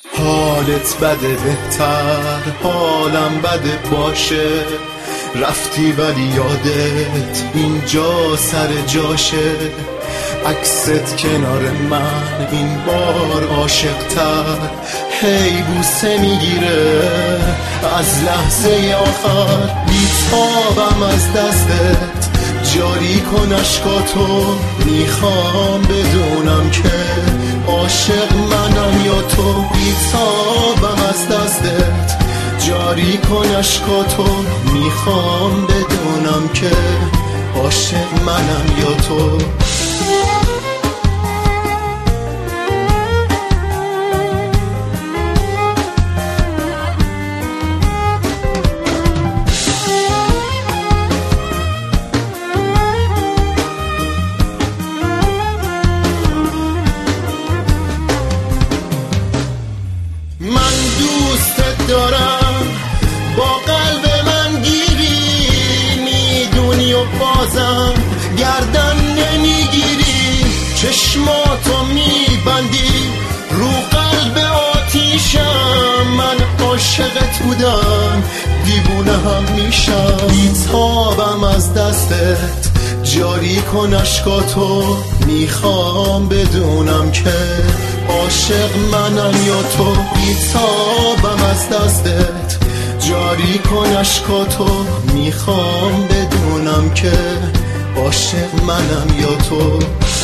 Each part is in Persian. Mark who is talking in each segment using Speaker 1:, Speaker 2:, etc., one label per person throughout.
Speaker 1: حالت بده بهتر حالم بده باشه، رفتی ولی یادت اینجا سر جاشه، عکست کنار من این بار عاشق‌تر، هی بوسه میگیره از لحظه آخر، بیتابم از دستت جاری کن اشکاتو، میخوام بدونم که عاشق منم یا تو، بیتابم از دستت جاری کن اشکاتو، میخوام بدونم که عاشق منم یا تو. من دوستت دارم با قلب من گیری، میدونی و بازم گردن نمیگیری، چشماتو میبندی رو قلب آتیشم، من عاشقت بودم دیوونه هم میشم، بیتابم از دستت جاری کن اشکاتو، میخوام بدونم که عاشق منم یا تو، بیتابم از دستت جاری کن اشکاتو، میخوام بدونم که عاشق منم یا تو.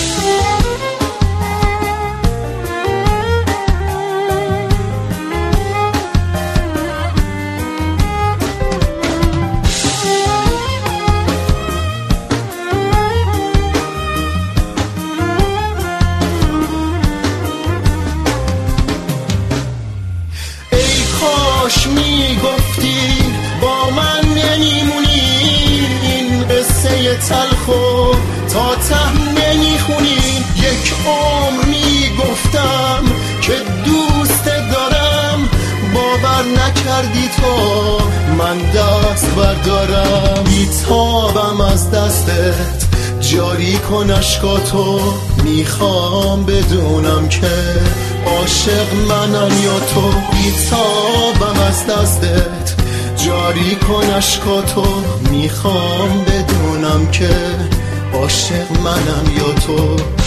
Speaker 1: کاش میگفتی با من نمیمونی، این قصه تلخو تا ته نمیخونی، یک عمر میگفتم که دوست دارم، باور نکردی تو من دست بردارم، بیتابم از دستت جاری کن اشکاتو، میخوام بدونم که عاشق منم یا تو، بیتابم از دستت جاری کن اشکاتو، میخوام بدونم که عاشق منم یا تو.